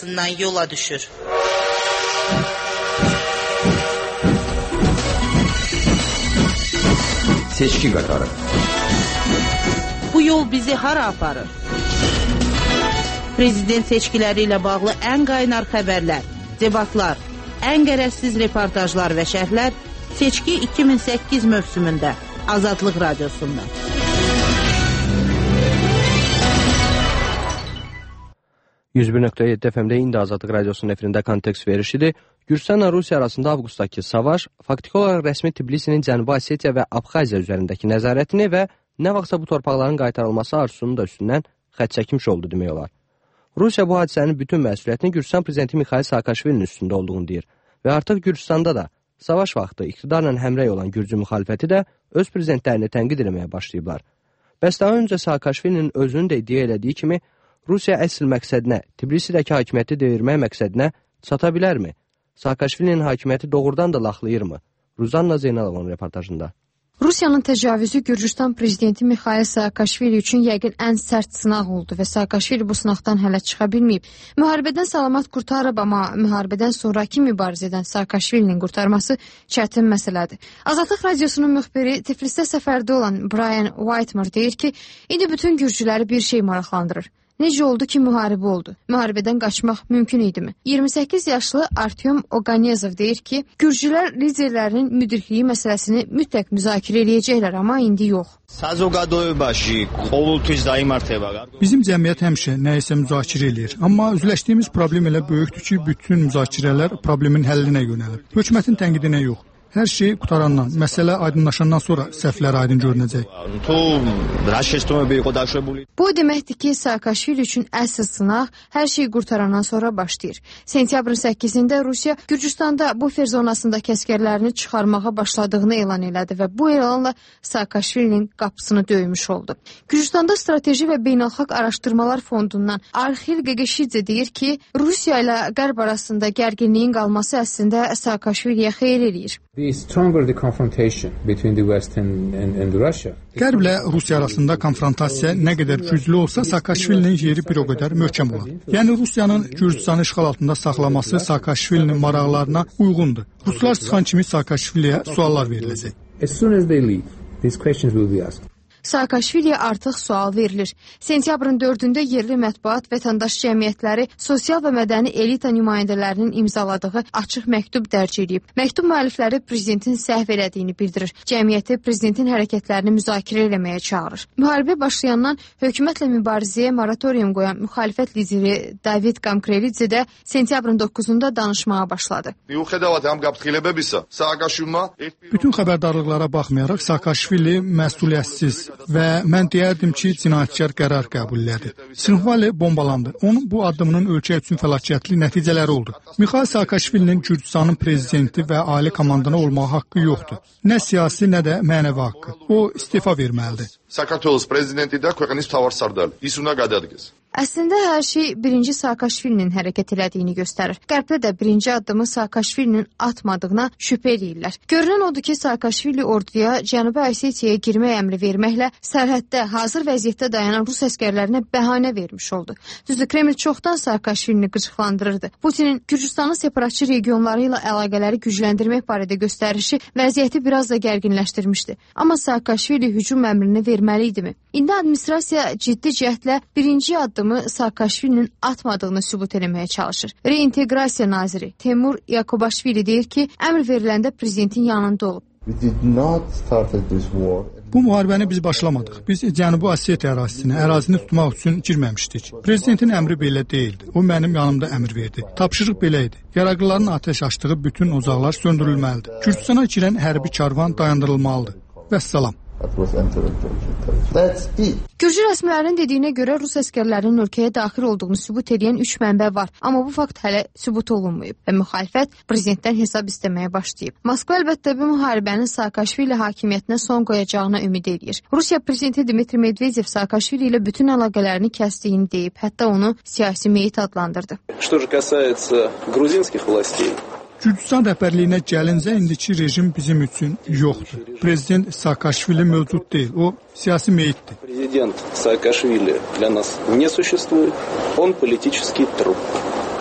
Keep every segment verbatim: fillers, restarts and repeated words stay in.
arxasından yola düşür. Seçki qatarı. Bu yol bizi hara aparır? Prezident seçkiləri ilə bağlı ən qaynar xəbərlər, debatlar, ən qərəzsiz reportajlar və şərhlər Seçki iki min səkkiz mövsümündə Azadlıq Radiosunda. yüz bir nöqtə yeddi F M-də indi Azadlıq Radiosunun efirində kontekst verişidir. Gürcüstanla Rusiya arasında avqustdakı savaş faktiki olaraq rəsmi Tbilisinin Cənubi Osetiya və Abxaziya üzərindəki nəzarətini və nə vaxtsa bu torpaqların qaytarılması arzusunu da üstündən xətt çəkmiş oldu demək olar. Rusiya bu hadisənin bütün məsuliyyətini Gürcüstan prezidenti Mikhail Saakashvilinin üstündə olduğunu deyir və artıq Gürcüstanda da savaş vaxtı iqtidarla həmrəy olan Gürcü müxalifəti də öz prezidentlərini tənqid etməyə başlayıblar. Bəs daha öncə Saakashvilinin özünün də iddia elədiyi kimi Rusiya əsl məqsədinə, Tbilisidəki hakimiyyəti devirmək məqsədinə çata bilərmi? Saakashvilinin hakimiyyəti doğrudan da laxlayırmı? Ruzanna Zeynalovun reportajında. Rusiyanın təcavüzü Gürcüstan prezidenti Mikhail Saakashvili üçün yəqin ən sərt sınaq oldu və Saakashvili bu sınaqdan hələ çıxa bilməyib. Müharibədən salamat qurtarıb, amma müharibədən sonraki mübarizədən Saakashvilinin qurtarması çətin məsələdir. Azadlıq Radiosunun müxbiri Tiflisdə səfərdə olan Brian Whitmore deyir ki, indi bütün gürcüləri bir şey maraqlandırır. Necə oldu ki, müharibə oldu? Müharibədən qaçmaq mümkün idimi? iyirmi səkkiz yaşlı Artyom Oganezov deyir ki, gürcülər liderlərinin müdirliyi məsələsini mütləq müzakirə eləyəcəklər, amma indi yox. Bizim cəmiyyət həmişə nəyisə müzakirə eləyir, amma üzləşdiyimiz problem elə böyükdür ki, bütün müzakirələr problemin həllinə yönəlib. Hökumətin tənqidinə yox. Hər şey qutarandan, məsələ aydınlaşandan sonra səhvlər aydın görünəcək. Bu deməkdir ki, Saakashvili üçün əsl sınaq hər şey qurtarandan sonra başlayır. Sentyabrın səkkizində Rusiya Gürcüstanda bufer zonasındakı əskərlərini çıxarmağa başladığını elan elədi və bu elanla Saakashvilinin qapısını döymüş oldu. Gürcüstanda Strateji və Beynəlxalq Araşdırmalar Fondundan Arxil Qeqeşidze deyir ki, Rusiya ilə Qərb arasında gərginliyin qalması əslində Saakashviliyə xeyir eləyir. Qərblə Rusiya arasında konfrontasiya nə qədər güclü olsa, Saakashvilinin yeri bir o qədər möhkəm olar. Yəni Rusiyanın Gürcüstanı işğal altında saxlaması Saakashvilinin maraqlarına uyğundur. Ruslar çıxan kimi Saakashviliyə suallar veriləcək. Saakashviliyə artıq sual verilir. Sentyabrın dördündə yerli mətbuat, vətəndaş cəmiyyətləri, sosial və mədəni elita nümayəndələrinin imzaladığı açıq məktub dərc edib. Məktub müəllifləri prezidentin səhv elədiyini bildirir. Cəmiyyəti prezidentin hərəkətlərini müzakirə eləməyə çağırır. Müharibə başlayandan hökumətlə mübarizəyə moratorium qoyan müxalifət lideri David Gamkrelidze də sentyabrın doqquzunda danışmağa başladı. Bütün xəbərdarlıqlara baxmayaraq Saakashvili məsuliyyətsiz və mən deyərdim ki, cinayətkar qərar qəbul elədi. Sinxvali bombalandı. Onun bu addımının ölkə üçün fəlakətli nəticələri oldu. Mikhail Saakashvilinin Gürcüstanın prezidenti və ali komandana olmağa haqqı yoxdur. Nə siyasi, nə də mənəvi haqqı. O istefa verməlidir. Საქართველოს პრეზიდენტი და ქვეყნის მთავარსარდალი. ის უნდა გადადგეს. Əslində hər şey birinci Saakashvilinin hərəkət elədiyini göstərir. Qərbdə də birinci addımı Saakashvilinin atmadığına şübhə edirlər. Görünən odur ki, Saakashvili orduya Cənubi Osetiyaya girmək əmri verməklə sərhəddə hazır vəziyyətdə dayanan Rus əskərlərinə bəhanə vermiş oldu. Düzdür, Kreml çoxdan Saakashvilini qıcıqlandırırdı. Putinin Gürcüstanın separatçı regionları ilə əlaqələri gücləndirmək barədə göstərişi vəziyyəti biraz da gərginləşdirmişdi. Amma Saakashvili hücum əmrini verməli idimi? İndi administrasiya ciddi cəhdlə birinci addımı Saakashvilinin atmadığını sübut eləməyə çalışır. Reinteqrasiya naziri Temur Yakobaşvili deyir ki, əmr veriləndə prezidentin yanında olub. Bu müharibəni biz başlamadıq. Biz Cənubi Osetiya ərazisinə, ərazini tutmaq üçün girməmişdik. Prezidentin əmri belə deyildi. O mənim yanımda əmr verdi. Tapşırıq belə idi. Yaraqlıların atəş açdığı bütün ocaqlar söndürülməlidir. Gürcüstana girən hərbi karvan dayandırılmalıdır. Vəssalam. Gürcü rəsmilərinin dediyinə görə Rus əskərlərinin ölkəyə daxil olduğunu sübut edən üç mənbə var. Amma bu fakt hələ sübut olunmayıb və müxalifət prezidentdən hesab istəməyə başlayıb. Moskva əlbəttə bu müharibənin Saakashvili hakimiyyətinə son qoyacağına ümid edir. Rusiya prezidenti Dmitri Medvedev Saakashvili ilə bütün əlaqələrini kəsdiyini deyib, hətta onu siyasi meyit adlandırdı. Gürcüstan rəhbərliyinə gəlincə indiki rejim bizim üçün yoxdur. Prezident Saakashvili mövcud deyil, o siyasi meyitdir. Prezident Saakashvili для нас не существует, он политический труп.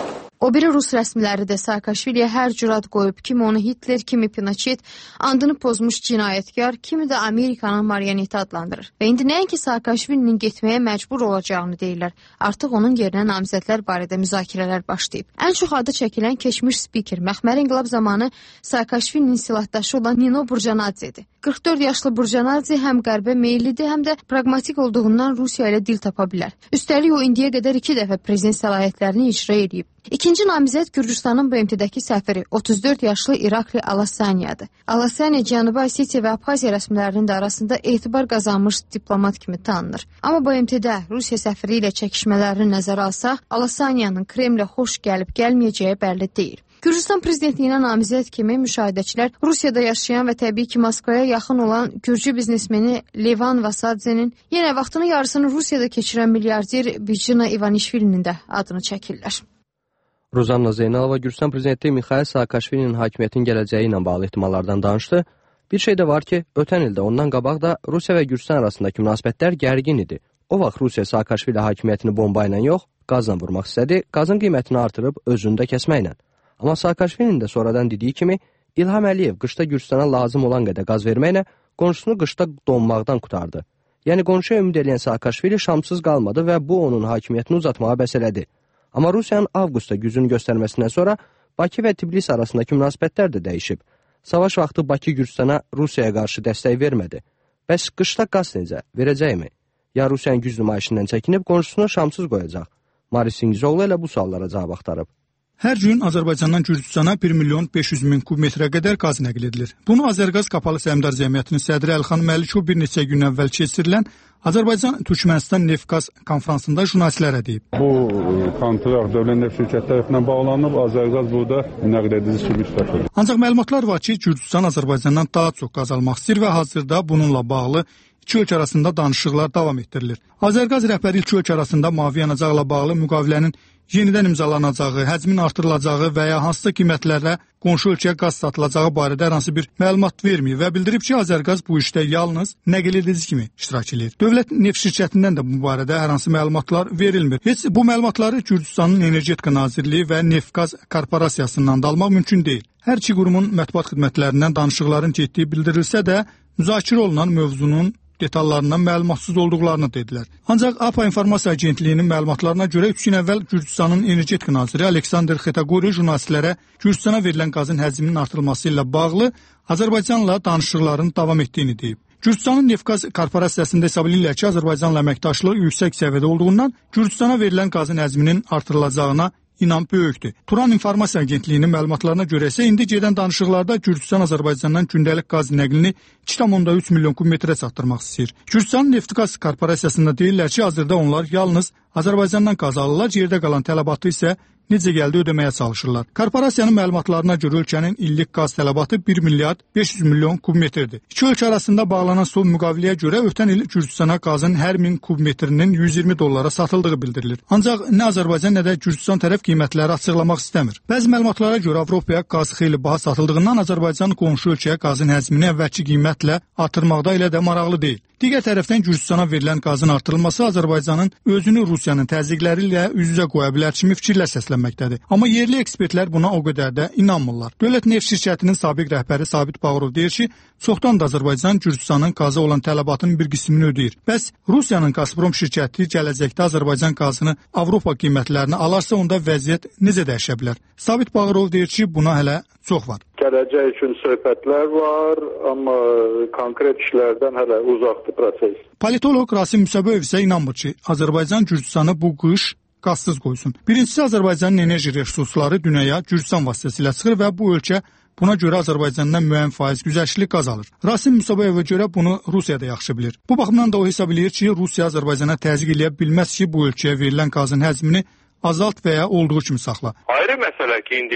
O biri Rus rəsmiləri də Saakashviliyə hər cür ad qoyub, kimi onu Hitler, kimi Pinochet, andını pozmuş cinayətkar, kimi də Amerikanın marioneti adlandırır. Və indi nəinki Saakashvilinin getməyə məcbur olacağını deyirlər, artıq onun yerinə namizədlər barədə müzakirələr başlayıb. Ən çox adı çəkilən keçmiş spiker, məxməri inqilab zamanı Saakashvilinin silahdaşı olan Nino Burjanadzedir. qırx dörd yaşlı Burjanadze həm qərbə meyillidir, həm də pragmatik olduğundan Rusiya ilə dil tapa bilər. Üstəlik o indiyə qədər iki dəfə prezident səlahiyyətlərini icra edib. İkinci namizəd Gürcüstanın B M T-dəki səfiri otuz dörd yaşlı İrakli Alasaniyadır. Alasaniya Cənubi Osetiya və Abxaziya rəsmilərinin də arasında etibar qazanmış diplomat kimi tanınır. Amma B M T-də Rusiya səfiri ilə çəkişmələrini nəzərə alsaq, Alasaniyanın Kremlə xoş gəlib gəlməyəcəyi bəlli deyil. Gürcüstan prezidentliyinə namizəd kimi müşahidəçilər Rusiyada yaşayan və təbii ki Moskvaya yaxın olan Gürcü biznesmeni Levan Vasadzenin, yenə vaxtının yarısını Rusiyada keçirən milyarder Bidzina İvanişvilinin də adını çəkirlər. Rozanna Zeynalova Gürcüstan prezidenti Mixail Saakashvilinin hakimiyyətin gələcəyi ilə bağlı ehtimallardan danışdı. Bir şey də var ki, ötən ildə ondan qabaq da Rusiya və Gürcüstan arasındakı münasibətlər gərgin idi. O vaxt Rusiya Saakashvili hakimiyyətini bomba ilə yox, qazla vurmaq istədi, qazın qiymətini artırıb özünü də kəsməklə. Amma Saakashvilinin də sonradan dediyi kimi, İlham Əliyev qışda Gürcüstana lazım olan qədər qaz verməklə qonşusunu qışda donmaqdan qutardı. Yəni qonşuya ümid edən Saakashvili şamsız qalmadı və bu onun hakimiyyətini uzatmağa bəs elədi. Amma Rusiyanın avqustda gücünü göstərməsindən sonra Bakı və Tbilisi arasındakı münasibətlər də dəyişib. Savaş vaxtı Bakı Gürcüstana Rusiyaya qarşı dəstək vermədi. Bəs qışda qaz necə? Verəcəkmi? Ya Rusiyanın güc nümayişindən çəkinib qonşusunu şamsız qoyacaq? Maris Singizoğlu elə bu suallara cavab axtarıb. Hər gün Azərbaycandan Gürcüstana bir milyon beş yüz min kub metrə qədər qaz nəql edilir. Bunu Azərqaz Qapalı Səhmdar Cəmiyyətinin sədri Əlxan Məlikov bir neçə gün əvvəl keçirilən Azərbaycan-Türkmənistan neft-qaz konfransında jurnalistlərə deyib. Bu kontrakt dövlət neft şirkəti tərəfindən bağlanıb, Azərqaz burada nəql edici sübut daşıdır. Ancaq məlumatlar var ki, Gürcüstan Azərbaycandan daha çox qaz almaq istəyir və hazırda bununla bağlı iki ölkə arasında danışıqlar davam etdirilir. Azərqaz rəhbəri iki ölkə arasında mavi yanacaqla bağlı müqavilənin yenidən imzalanacağı, həcmin artırılacağı və ya hansısa qiymətlərlə qonşu ölkəyə qaz satılacağı barədə hər hansı bir məlumat vermir və bildirib ki, Azərqaz bu işdə yalnız nəql edici kimi iştirak edir. Dövlət neft şirkətindən də bu barədə hər hansı məlumatlar verilmir. Heç bu məlumatları Gürcüstanın Energetika Nazirliyi və Neft-Qaz Korporasiyasından da almaq mümkün deyil. Hər iki qurumun mətbuat xidmətlərindən danışıqların getdiyi bildirilsə də, müzakirə olunan mövzunun detallarından məlumatsız olduqlarını dedilər. Ancaq A P A İnformasiya Agentliyinin məlumatlarına görə üç gün əvvəl Gürcüstanın Energetika Naziri Aleksandr Xetagori jurnalistlərə Gürcüstana verilən qazın həcminin artırılması ilə bağlı Azərbaycanla danışıqların davam etdiyini deyib. Gürcüstanın Neft-Qaz Korporasiyasında hesab edirlər ki, Azərbaycanla əməkdaşlığı yüksək səviyyədə olduğundan Gürcüstana verilən qazın həcminin artırılacağına İnam böyükdür. Turan İnformasiya Agentliyinin məlumatlarına görə isə indi gedən danışıqlarda Gürcüstan Azərbaycandan gündəlik qaz nəqlini iki tam üç milyon kub metrə çatdırmaq istəyir. Gürcüstanın Neft-Qaz Korporasiyasında deyirlər ki, hazırda onlar yalnız Azərbaycandan qaz alırlar, yerdə qalan tələbatı isə necə gəldi ödəməyə çalışırlar. Korporasiyanın məlumatlarına görə ölkənin illik qaz tələbatı bir milyard beş yüz milyon kub metrdir. İki ölkə arasında bağlanan son müqaviləyə görə ötən il Gürcüstana qazın hər min kub metrinin yüz iyirmi dollara satıldığı bildirilir. Ancaq nə Azərbaycan, nə də Gürcüstan tərəf qiymətləri açıqlamaq istəmir. Bəzi məlumatlara görə Avropaya qaz xeyli baha satıldığından Azərbaycan qonşu ölkəyə qazın həcmini əvvəlki qiymətlə artırmaqda elə də maraqlı deyil. Digər tərəfdən Gürcüstana verilən qazın artırılması Azərbaycanın özünü Rusiyanın təzyiqləri ilə üz-üzə qoya bilər kimi fikirlər səslənməkdədir. Amma yerli ekspertlər buna o qədər də inanmırlar. Dövlət Neft şirkətinin sabiq rəhbəri Sabit Bağırov deyir ki, çoxdan da Azərbaycan Gürcüstanın qaza olan tələbatının bir qismini ödəyir. Bəs Rusiyanın Gazprom şirkəti gələcəkdə Azərbaycan qazını Avropa qiymətlərinə alarsa, onda vəziyyət necə dəyişə bilər? Sabit Bağırov deyir ki, buna hələ çox var. Gələcək üçün söhbətlər var, amma konkret işlərdən hələ uzaqdır proses. Politolog Rasim Müsəböyev isə inanmır ki, Azərbaycan Gürcüstanı bu qış qazsız qoysun. Birincisi, Azərbaycanın enerji resursları dünyaya Gürcüstan vasitəsilə çıxır və bu ölkə buna görə Azərbaycandan müəyyən faiz güzəştli qaz alır. Rasim Müsəbəyevə görə bunu Rusiya da yaxşı bilir. Bu baxımdan da o hesab edir ki, Rusiya Azərbaycana təzyiq eləyə bilməz ki, bu ölkəyə verilən qazın həcmini azalt və ya olduğu kimi saxla. Ayrı məsələ ki, indi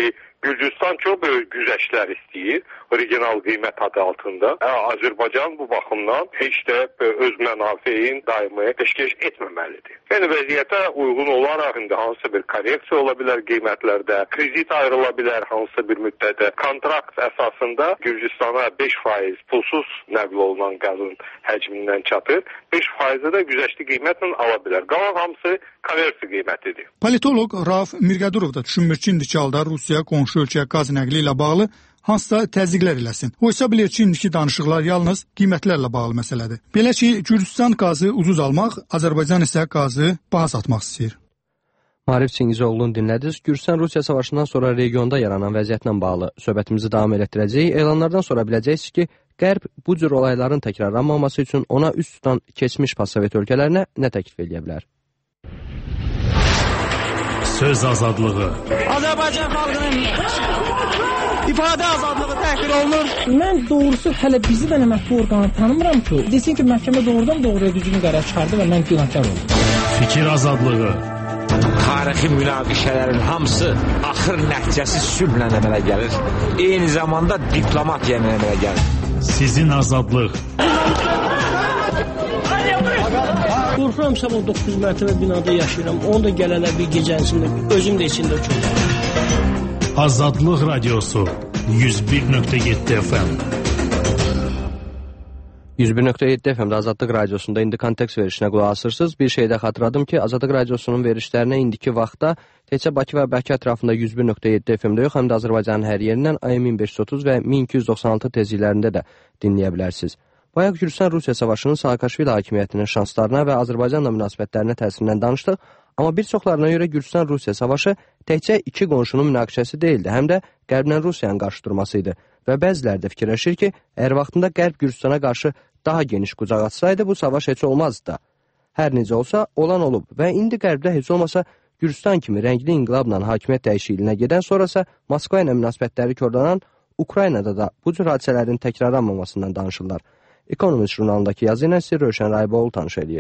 Gürcüstan çox böyük güzəştlər istəyir, regional qiymət adı altında. Azərbaycan bu baxımdan heç də öz mənafeliyini daimi peşkeş etməməlidir. Yəni vəziyyətə uyğun olaraq indi hansısa bir korreksiya ola bilər qiymətlərdə, kredit ayrıla bilər hansısa bir müddətdə. Kontrakt əsasında Gürcüstana beş faiz pulsuz nəql olunan qazın həcmindən çatır. beş faizə də güzəştli qiymətlə ala bilər. Qalan hamısı konversiya qiymətidir. Politoloq Rauf Mirqədurov da düşünmür ki, indiki halda Rusiya qonşu ölkəyə qaz nəqli ilə bağlı hansısa təzyiqlər eləsin. O hesab edir ki, indiki danışıqlar yalnız qiymətlərlə bağlı məsələdir. Belə ki, Gürcüstan qazı ucuz almaq, Azərbaycan isə qazı baha satmaq istəyir. Maarif Çingizoğlu'nu dinlədiniz. Gürcüstan-Rusiya savaşından sonra regionda yaranan vəziyyətlə bağlı söhbətimizi davam elətdirəcəyik. Elanlardan sonra biləcəksiniz ki, Qərb bu cür olayların təkrarlanmaması üçün ona üst tutan keçmiş postsovet ölkələrinə nə təklif edə bilər? Söz azadlığı. Azərbaycan xalqının ifadə azadlığı təhqir olunur. Mən doğrusu hələ bizi də mətbu orqanı tanımıram ki, desin ki, məhkəmə doğrudan doğruya düzgün qərar çıxardı və mən günahkar oldum. Fikir azadlığı. Tarixi münaqişələrin hamısı axır nəticəsi sülhlə əmələ gəlir. Eyni zamanda diplomatiya ilə əmələ gəlir. Sizin azadlıq. Qorxuram sabah doqquz mərtəbə binada yaşayıram. Onu da gələnə bir gecəsində özüm də içində çöldüm. Azadlıq radiosu yüz bir nöqtə yeddi F M. yüz bir nöqtə yeddi F M'də Azadlıq Radiosunda indi kontekst verişinə qulaq asırsınız. Bir şey də xatırladım ki, Azadlıq Radiosunun verişlərinə indiki vaxtda təkcə Bakı və Bakı ətrafında yüz bir nöqtə yeddi F M'də yox, həm də Azərbaycanın hər yerindən A M min beş yüz otuz və min iki yüz doxsan altı tezliklərində də dinləyə bilərsiniz. Bayaq Gürcüstan-Rusiya savaşının Saakashvili hakimiyyətinin şanslarına və Azərbaycanla münasibətlərinə təsirindən danışdıq. Amma bir çoxlarına görə Gürcüstan-Rusiya savaşı təkcə iki qonşunun münaqişəsi deyildi, həm də Qərblə Rusiyanın qarşı durması idi. Və bəziləri də fikirləşir ki, əgər vaxtında Qərb Gürcüstana qarşı daha geniş qucaq açsaydı, bu savaş heç olmazdı da. Hər necə olsa, olan olub və indi Qərbdə heç olmasa Gürcüstan kimi rəngli inqilabla hakimiyyət dəyişikliyinə gedən sonrasa Moskva ilə münasibətləri korlanan Ukraynada da bu cür hadisələrin təkrarlanmamasından danışırlar. Economist jurnalındakı yazı ilə sizi Rövşən Rayboğlu tanış edir.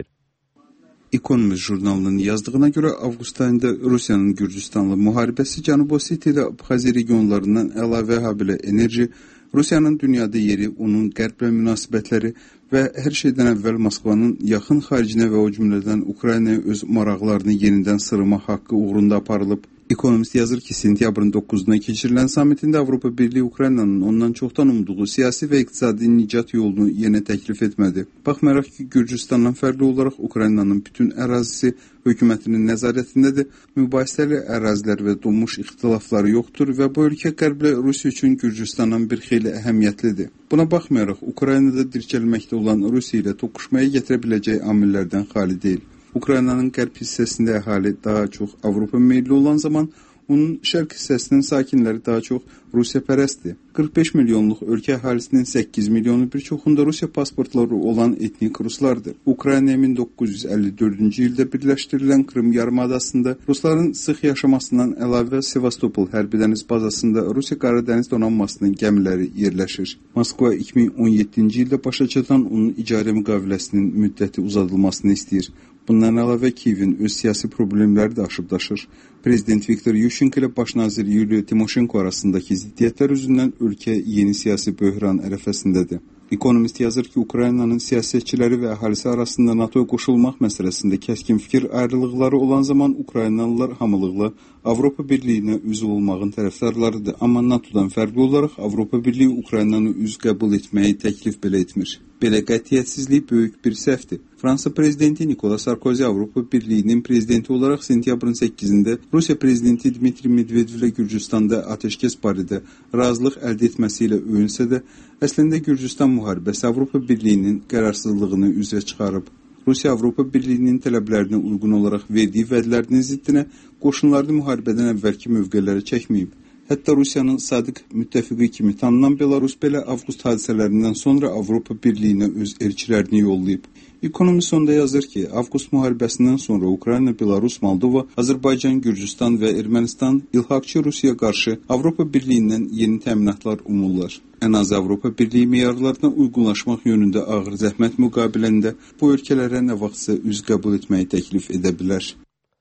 Economist jurnalının yazdığına görə avqust ayında Rusiyanın Gürcüstanlı müharibəsi Cənubi Osetiya ilə Abxaziya regionlarından əlavə habilə enerji, Rusiyanın dünyada yeri, onun qərblə münasibətləri və hər şeydən əvvəl Moskvanın yaxın xaricinə və o cümlədən Ukraynaya öz maraqlarını yenidən sırma haqqı uğrunda aparılıb. Economist yazır ki, sentyabrın doqquzuna keçirilən samitində Avropa Birliyi Ukraynanın ondan çoxdan umduğu siyasi və iqtisadi nicat yolunu yenə təklif etmədi. Baxmayaraq ki, Gürcüstandan fərqli olaraq Ukraynanın bütün ərazisi hökumətinin nəzarətindədir, mübahisəli ərazilər və donmuş ixtilafları yoxdur və bu ölkə qərblə Rusiya üçün Gürcüstandan bir xeyli əhəmiyyətlidir. Buna baxmayaraq, Ukraynada dirçəlməkdə olan Rusiya ilə toqquşmaya gətirə biləcək amillərdən xali deyil. Ukraynanın qərb hissəsində əhali daha çox Avropa meyilli olan zaman, onun şərq hissəsinin sakinləri daha çox Rusiya pərəstdir. qırx beş milyonluq ölkə əhalisinin səkkiz milyonu bir çoxunda Rusiya pasportları olan etnik ruslardır. Ukrayna min doqquz yüz əlli dördüncü ildə birləşdirilən Krım yarımadasında Rusların sıx yaşamasından əlavə Sevastopol hərbi dəniz bazasında Rusiya Qaradəniz donanmasının gəmiləri yerləşir. Moskva iki min on yeddinci ildə başa çatan onun icarə müqaviləsinin müddəti uzadılmasını istəyir. Bundan əlavə Kiyevin öz siyasi problemləri də aşıb daşır. Prezident Viktor Yushchenko ilə baş nazir Yuliya Timoshenko arasındakı ziddiyyətlər üzündən ölkə yeni siyasi böhran ərəfəsindədir. Ekonomist yazır ki, Ukraynanın siyasətçiləri və əhalisi arasında NATOya qoşulmaq məsələsində kəskin fikir ayrılıqları olan zaman Ukraynalılar hamılıqla Avropa Birliyinə üzv olmağın tərəfdarlarıdır. Amma NATOdan fərqli olaraq Avropa Birliyi Ukraynanı üzv qəbul etməyi təklif belə etmir. Belə qətiyyətsizlik böyük bir səhvdir. Fransa prezidenti Nikola Sarkozy Avropa Birliyinin prezidenti olaraq sentyabrın səkkizində Rusiya prezidenti Dmitri Medvedev ilə Gürcüstanda atəşkəs barədə razılıq əldə etməsi ilə öyünsə də, əslində Gürcüstan müharibəsi Avropa Birliyinin qərarsızlığını üzrə çıxarıb. Rusiya Avropa Birliyinin tələblərinə uyğun olaraq verdiyi vədlərinin ziddinə qoşunlarını müharibədən əvvəlki mövqelərə çəkməyib. Hətta Rusiyanın sadiq müttəfiqi kimi tanınan Belarus belə avqust hadisələrindən sonra Avropa Birliyinə öz elçilərini yollayıb. Ekonomist sonda yazır ki, avqust müharibəsindən sonra Ukrayna, Belarus, Moldova, Azərbaycan, Gürcüstan və Ermənistan ilhaqçı Rusiyaya qarşı Avropa Birliyindən yeni təminatlar umurlar. Ən az Avropa Birliyi meyarlarına uyğunlaşmaq yönündə ağır zəhmət müqabilində bu ölkələrə nə vaxtsa üz qəbul etməyi təklif edə bilər.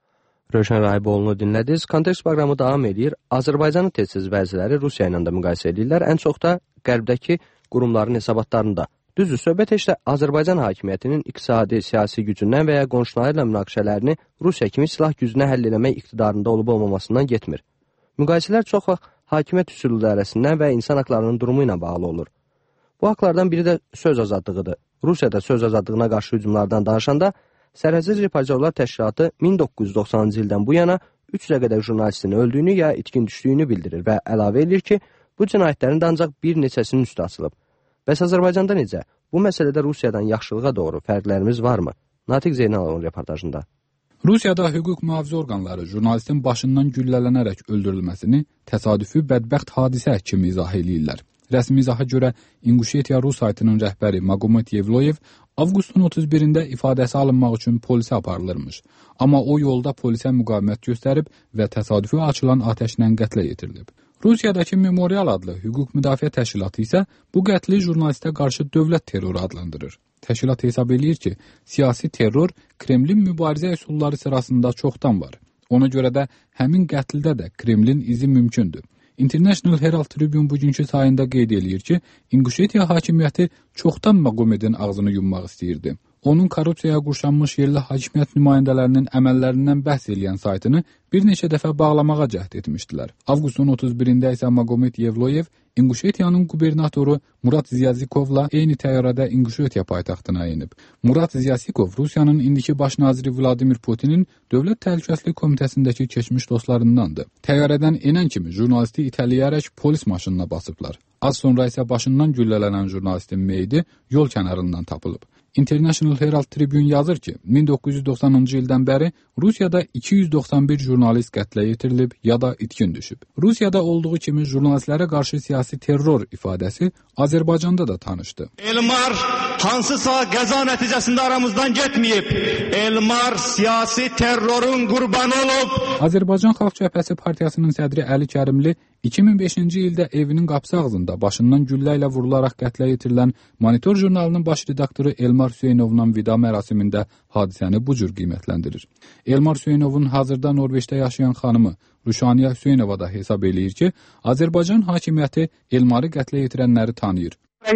Rövşən Rahiboğlu'nu dinlədiniz. Kontekst proqramı davam edir. Azərbaycanın tez-tez vəziləri Rusiya ilə də müqayisə edirlər. Ən çox da qərbdəki qurumların hesabatlarında. Düzdür, söhbət heç də Azərbaycan hakimiyyətinin iqtisadi, siyasi gücündən və ya qonşuları ilə münaqişələrini Rusiya kimi silah gücünə həll eləmək iqtidarında olub-olmamasından getmir. Müqayisələr çox vaxt hakimiyyət üsulu dairəsindən və insan haqlarının durumu ilə bağlı olur. Bu haqlardan biri də söz azadlığıdır. Rusiyada söz azadlığına qarşı hücumlardan danışanda Sərhədsiz Reportajlar Təşkilatı min doqquz yüz doxsanıncı ildən bu yana üç yüzə qədər jurnalistin öldüyünü ya itkin düşdüyünü bildirir və əlavə edir ki, bu cinayətlərin də ancaq bir neçəsinin üstü açılıb. Bəs Azərbaycanda necə? Bu məsələdə Rusiyadan yaxşılığa doğru fərqlərimiz varmı? Natiq Zeynalovun reportajında. Rusiyada hüquq mühafizə orqanları jurnalistin başından güllələnərək öldürülməsini təsadüfi bədbəxt hadisə kimi izah edirlər. Rəsmi izaha görə İnguşetiya Rus saytının rəhbəri Magomet Yevloyev avqustun otuz birində ifadəsi alınmaq üçün polisə aparılırmış. Amma o yolda polisə müqavimət göstərib və təsadüfi açılan atəşlə qətlə yetirilib. Rusiyadakı Memorial adlı hüquq müdafiə təşkilatı isə bu qətli jurnalistə qarşı dövlət terroru adlandırır. Təşkilat hesab edir ki, siyasi terror Kremlin mübarizə üsulları sırasında çoxdan var. Ona görə də həmin qətldə də Kremlin izi mümkündür. International Herald Tribune bugünkü sayında qeyd edir ki, İnguşetiya hakimiyyəti çoxdan Magomedin ağzını yummaq istəyirdi. Onun korrupsiyaya qurşanmış yerli hakimiyyət nümayəndələrinin əməllərindən bəhs edən saytını bir neçə dəfə bağlamağa cəhd etmişdilər. Avqustun otuz birində isə Magomet Yevloyev İnguşetiyanın qubernatoru Murat Ziyazikovla eyni təyyarədə İnguşetiya paytaxtına enib. Murat Ziyazikov Rusiyanın indiki baş naziri Vladimir Putinin Dövlət Təhlükəsizlik Komitəsindəki keçmiş dostlarındandır. Təyyarədən enən kimi jurnalisti itələyərək polis maşınına basıblar. Az sonra isə başından güllələnən jurnalistin meyidi yol kənarından tapılıb. International Herald Tribune yazır ki, min doqquz yüz doxsanıncı ildən bəri Rusiyada iki yüz doxsan bir jurnalist qətlə yetirilib ya da itkin düşüb. Rusiyada olduğu kimi jurnalistlərə qarşı siyasi terror ifadəsi Azərbaycanda da tanışdı. Elmar hansısa qəza nəticəsində aramızdan getməyib. Elmar siyasi terrorun qurbanı olub. Azərbaycan Xalq Cəbhəsi Partiyasının sədri Əli Kərimli iki min beşinci ildə evinin qapısı ağzında başından güllə ilə vurularaq qətlə yetirilən Monitor jurnalının baş redaktoru Elmar Hüseynovla vida mərasimində hadisəni bu cür qiymətləndirir. Elmar Hüseynovun hazırda Norveçdə yaşayan xanımı Ruşaniya Hüseynova da hesab eləyir ki, Azərbaycan hakimiyyəti Elmarı qətlə yetirənləri tanıyır.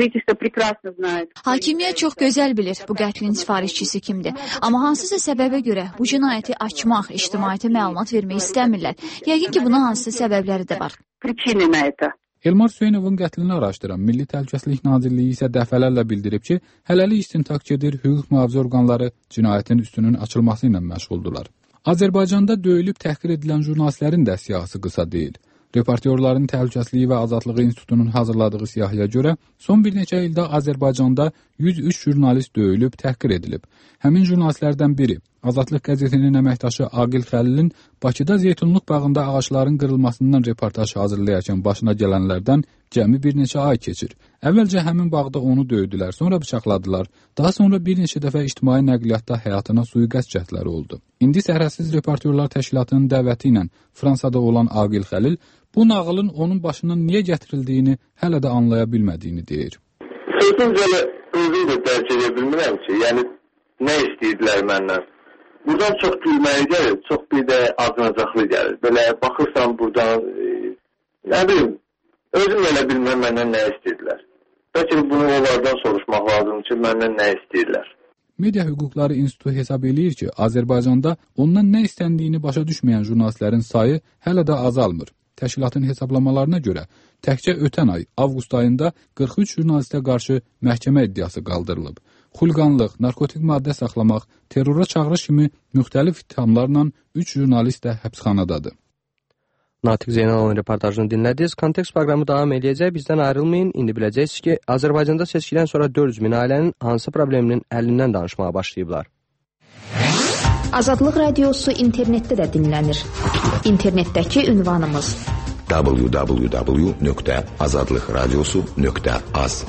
Hakimiyyət çox gözəl bilir bu qətlin sifarişçisi kimdir. Amma hansısa səbəbə görə bu cinayəti açmaq, ictimaiyyətə məlumat vermək istəmirlər. Yəqin ki, buna hansısa səbəbləri də var. Elmar Hüseynovun qətlini araşdıran Milli Təhlükəsizlik Nazirliyi isə dəfələrlə bildirib ki, hələlik istintaq gedir, hüquq mühafizə orqanları cinayətin üstünün açılması ilə məşğuldular. Azərbaycanda döyülüb təhqir edilən jurnalistlərin də siyahısı qısa deyil. Reportyorların Təhlükəsizliyi və Azadlığı İnstitutunun hazırladığı siyahıya görə son bir neçə ildə Azərbaycanda yüz üç jurnalist döyülüb, təhqir edilib. Həmin jurnalistlərdən biri, Azadlıq qəzetinin əməkdaşı Aqil Xəlilin Bakıda Zeytunluq bağında ağacların qırılmasından reportaj hazırlayarkən başına gələnlərdən cəmi bir neçə ay keçir. Əvvəlcə həmin bağda onu döydülər, sonra bıçaqladılar. Daha sonra bir neçə dəfə ictimai nəqliyyatda həyatına sui-qəsd cəhdləri oldu. İndi Sərhədsiz Reportyorlar Təşkilatının dəvəti ilə Fransada olan Aqil Xəlil bu nağılın onun başından niyə gətirildiyini hələ də anlaya bilmədiyini deyir. Sözün belə özüm də dərk edə bilmirəm ki, yəni nə istəyirdilər məndən? Buradan çox gülməli gəlir, çox bir də acınacaqlı gəlir. Belə baxırsan buradan, e, nə bilim, özüm elə bilmirəm məndən nə istəyirdilər. Bəlkə bunu onlardan soruşmaq lazım ki, məndən nə istəyirlər. Media Hüquqları İnstitutu hesab eləyir ki, Azərbaycanda ondan nə istəndiyini başa düşməyən jurnalistlərin sayı hələ də azalmır. Təşkilatın hesablamalarına görə təkcə ötən ay, avqust ayında qırx üç jurnalistə qarşı məhkəmə iddiası qaldırılıb. Xulqanlıq, narkotik maddə saxlamaq, terrora çağırış kimi müxtəlif ittihamlarla üç jurnalist də həbsxanadadır. Natiq Zeynalovun reportajını dinlədiniz. Kontekst proqramı davam edəcək. Bizdən ayrılmayın. İndi biləcəksiniz ki, Azərbaycanda seçkidən sonra dörd yüz min ailənin hansı probleminin həllindən danışmağa başlayıblar. Azadlıq radiosu internetdə də dinlənir. İnternetdəki ünvanımız w w w nöqtə azadlıq radiosu nöqtə az.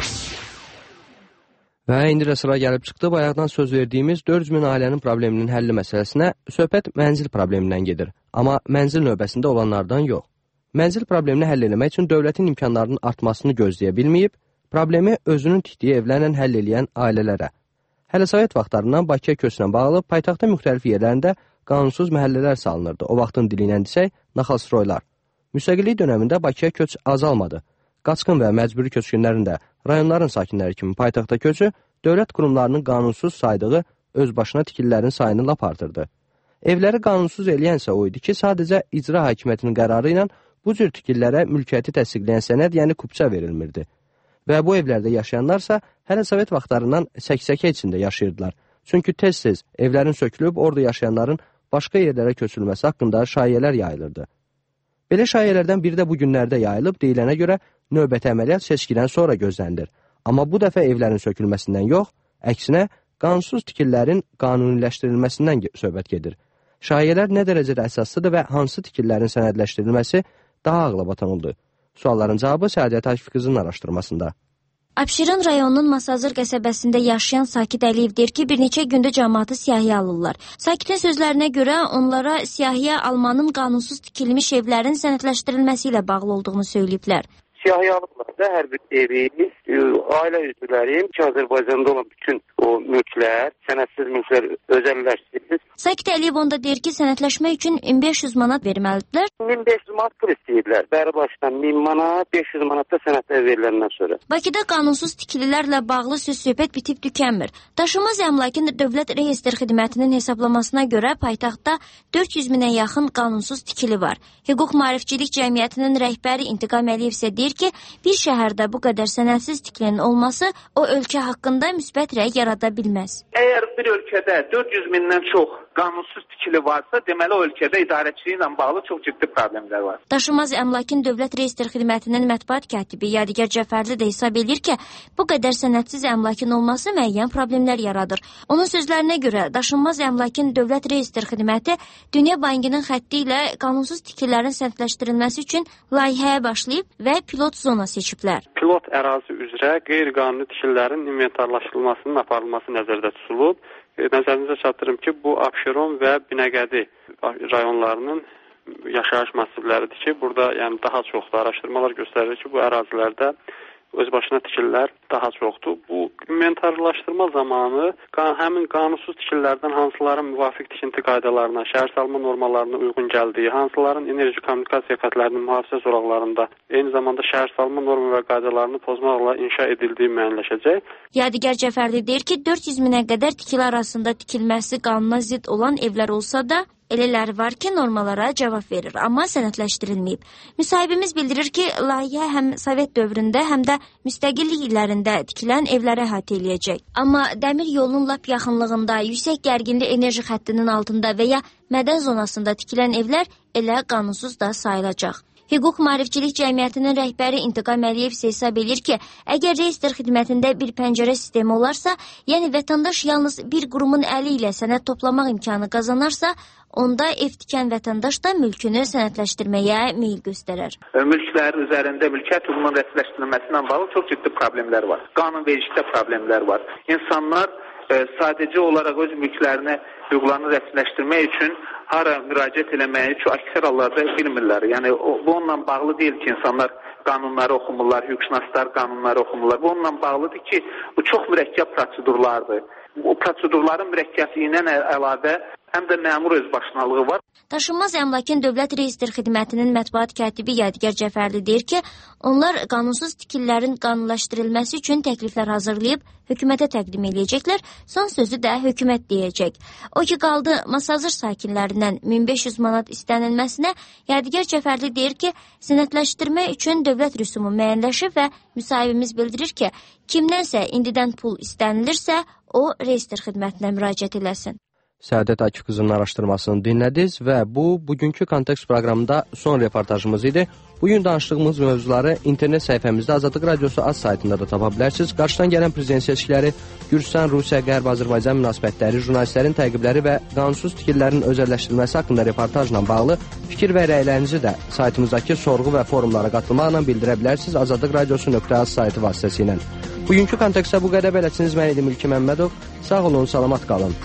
Və indi də sıra gəlib çıxdı. Bayaqdan söz verdiyimiz dörd yüz min ailənin probleminin həlli məsələsinə söhbət mənzil problemindən gedir. Amma mənzil növbəsində olanlardan yox. Mənzil problemini həll etmək üçün dövlətin imkanlarının artmasını gözləyə bilməyib, problemi özünün tikdiyi evlərlə həll edən ailələrə. Hələ Sovet vaxtlarından Bakıya köçünə bağlı paytaxtda müxtəlif yerlərində qanunsuz məhəllələr salınırdı. O vaxtın dili ilə desək, naxalstroylar. Müstəqillik dönəmində Bakıya köç azalmadı. Qaçqın və məcburi köçkünlərində rayonların sakinləri kimi paytaxta köçü dövlət qurumlarının qanunsuz saydığı öz başına tikililərin sayını lap artırdı. Evləri qanunsuz eləyənsə o idi ki, sadəcə icra hakimiyyətinin qərarı ilə bu cür tikililərə mülkiyyəti təsdiqləyən sənəd, yəni kupça verilmirdi. Və bu evlərdə yaşayanlarsa hələ Sovet vaxtlarından səksəkə içində yaşayırdılar. Çünki tez-tez evlərin sökülüb orada yaşayanların başqa yerlərə köçürülməsi haqqında şayiələr yayılırdı. Belə şayiələrdən biri də bu günlərdə yayılıb, deyilənə görə növbəti əməliyyat seçkidən sonra gözlənilir. Amma bu dəfə evlərin sökülməsindən yox, əksinə qanunsuz tikililərin qanuniləşdirilməsindən söhbət gedir. Şayiələr nə dərəcədə əsaslıdır və hansı tikililərin sənədləşdirilməsi daha ağlabatan oldu? Sualların cavabı Səadət Akif qızının araşdırmasında. Abşeron rayonunun Masazır qəsəbəsində yaşayan Sakit Əliyev deyir ki, bir neçə gündə cəmaatı siyahıya alırlar. Sakitin sözlərinə görə onlara siyahıya almanın qanunsuz tikilmiş evlərin sənədləşdirilməsi ilə bağlı olduğunu söyləyiblər. Siyahıya alıblar da hər bir evi, ailə üzvləri ki, Azərbaycanda olan bütün o mülklər, sənədsiz mülklər özəlləşdirilir. Sakit Əliyev onda deyir ki, sənədləşmək üçün min beş yüz manat verməlidirlər. min beş yüz manat pul istəyirlər. Bəri başdan min manat, beş yüz manat da sənədlər veriləndən sonra. Bakıda qanunsuz tikililərlə bağlı söz-söhbət bitib tükənmir. Daşınmaz əmlakın Dövlət Reyestr Xidmətinin hesablamasına görə paytaxtda dörd yüz minə yaxın qanunsuz tikili var. Hüquq Maarifçilik Cəmiyyətinin rəhbəri İntiqam Əliyev isə deyir ki, bir şəhərdə bu qədər sənədsiz tikilinin olması o ölkə haqqında müsbət rəy yarada bilməz. Əgər bir ölkədə dörd yüz mindən çox qanunsuz tikili varsa, deməli o ölkədə idarəçiliyi ilə bağlı çox ciddi problemlər var. Daşınmaz əmlakın Dövlət Reyestr Xidmətinin mətbuat katibi Yadigar Cəfərli də hesab edir ki, bu qədər sənədsiz əmlakın olması müəyyən problemlər yaradır. Onun sözlərinə görə daşınmaz əmlakın Dövlət Reyestr Xidməti Dünya Bankının xətti ilə qanunsuz tikililərin sənədləşdirilməsi üçün layihəyə başlayıb və pilot zona seçiblər. Pilot ərazi üzrə qeyri-qanuni tikililərin inventarlaşdırılmasının aparılması nəzərdə tutulub. Nəzərinizə çatdırım ki, bu Abşeron və Binəqədi rayonlarının yaşayış massivləridir ki, burada yəni daha çoxdur. Araşdırmalar göstərir ki, bu ərazilərdə öz başına tikililər daha çoxdur. Bu inventarlaşdırma zamanı həmin qanunsuz tikililərdən hansıların müvafiq tikinti qaydalarına, şəhərsalma normalarına uyğun gəldiyi, hansıların enerji kommunikasiya xətlərinin mühafizə zolaqlarında, eyni zamanda şəhərsalma norma və qaydalarını pozmaqla inşa edildiyi müəyyənləşəcək. Yadigar Cəfərli deyir ki, dörd yüz minə qədər tikili arasında tikilməsi qanuna zidd olan evlər olsa da, elələri var ki, normalara cavab verir, amma sənədləşdirilməyib. Müsahibimiz bildirir ki, layihə həm Sovet dövründə, həm də müstəqillik illərində tikilən evlərə əhatə eləyəcək. Amma dəmir yolunun lap yaxınlığında, yüksək gərginli enerji xəttinin altında və ya mədən zonasında tikilən evlər elə qanunsuz da sayılacaq. Hüquq Maarifçilik Cəmiyyətinin rəhbəri İntiqam Əliyev isə hesab edir ki, əgər reyestr xidmətində bir pəncərə sistemi olarsa, yəni vətəndaş yalnız bir qurumun əli ilə sənəd toplamaq imkanı qazanarsa, onda ev tikən vətəndaş da mülkünü sənədləşdirməyə meyil göstərər. Mülklərin üzərində mülkiyyət hüququnun rəsmiləşdirilməsilə bağlı çox ciddi problemlər var. Qanunvericilikdə problemlər var. İnsanlar e, sadəcə olaraq öz mülklərini, hüquqlarını rəsmiləşdirmək üçün hara müraciət eləməyi ki, əksər hallarda bilmirlər. Yəni o, bu onunla bağlı deyil ki, insanlar qanunları oxumurlar, hüquqşünaslar qanunları oxumurlar. Bu onunla bağlıdır ki, bu çox mürəkkəb prosedurlardır. O prosedurların mürəkkəbliyindən əlavə həm də məmur özbaşınalığı var. Daşınmaz əmlakın Dövlət Reyestr Xidmətinin mətbuat katibi Yadigar Cəfərli deyir ki, onlar qanunsuz tikililərin qanunlaşdırılması üçün təkliflər hazırlayıb hökumətə təqdim edəcəklər, son sözü də hökumət deyəcək. O ki, qaldı Masazır sakinlərindən min beş yüz manat istənilməsinə, Yadigar Cəfərli deyir ki, sənədləşdirmə üçün dövlət rüsumu müəyyənləşib və müsahibimiz bildirir ki, kimdənsə indidən pul istənilirsə, o Reyestr Xidmətinə müraciət eləsin. Səadət Akif qızının araşdırmasını dinlədiniz və bu, bugünkü kontekst proqramında son reportajımız idi. Bugün danışdığımız mövzuları internet səhifəmizdə Azadlıq Radiosu az saytında da tapa bilərsiniz. Qarşıdan gələn prezident seçkiləri, Gürcüstan, Rusiya, Qərb, Azərbaycan münasibətləri, jurnalistlərin təqibləri və qanunsuz tikililərin özəlləşdirilməsi haqqında reportajla bağlı fikir və rəylərinizi də saytımızdakı sorğu və forumlara qatılmaqla bildirə bilərsiniz Azadlıq Radiosu nöqtə az saytı vasitəsilə. Bugünkü kontekstdə bu qədər. Beləciniz, mən idim İlki Məmmədov. Sağ olun, salamat qalın.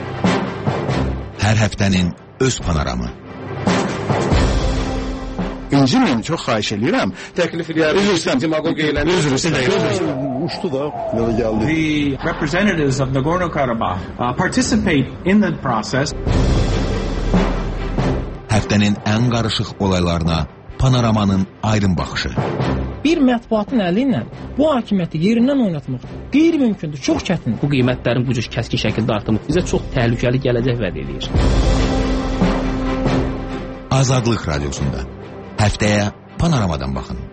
Hər həftənin öz panoramı. İnciməyin, çox xahiş edirəm. Təklif edərəm. Üzr istəyirəm. Demagogiya eləmək. Üzr istəyirəm. Uçdu da, yola gəldi. The representatives of Nagorno-Karabakh uh, participate in the process. Həftənin ən qarışıq olaylarına Panoramanın aydın baxışı. Bir mətbuatın əli ilə bu hakimiyyəti yerindən oynatmaq qeyri-mümkündür, çox çətindir. Bu qiymətlərin bu cür kəskin şəkildə artımı bizə çox təhlükəli gələcək vəd edir. Azadlıq Radiosunda həftəyə Panoramadan baxın.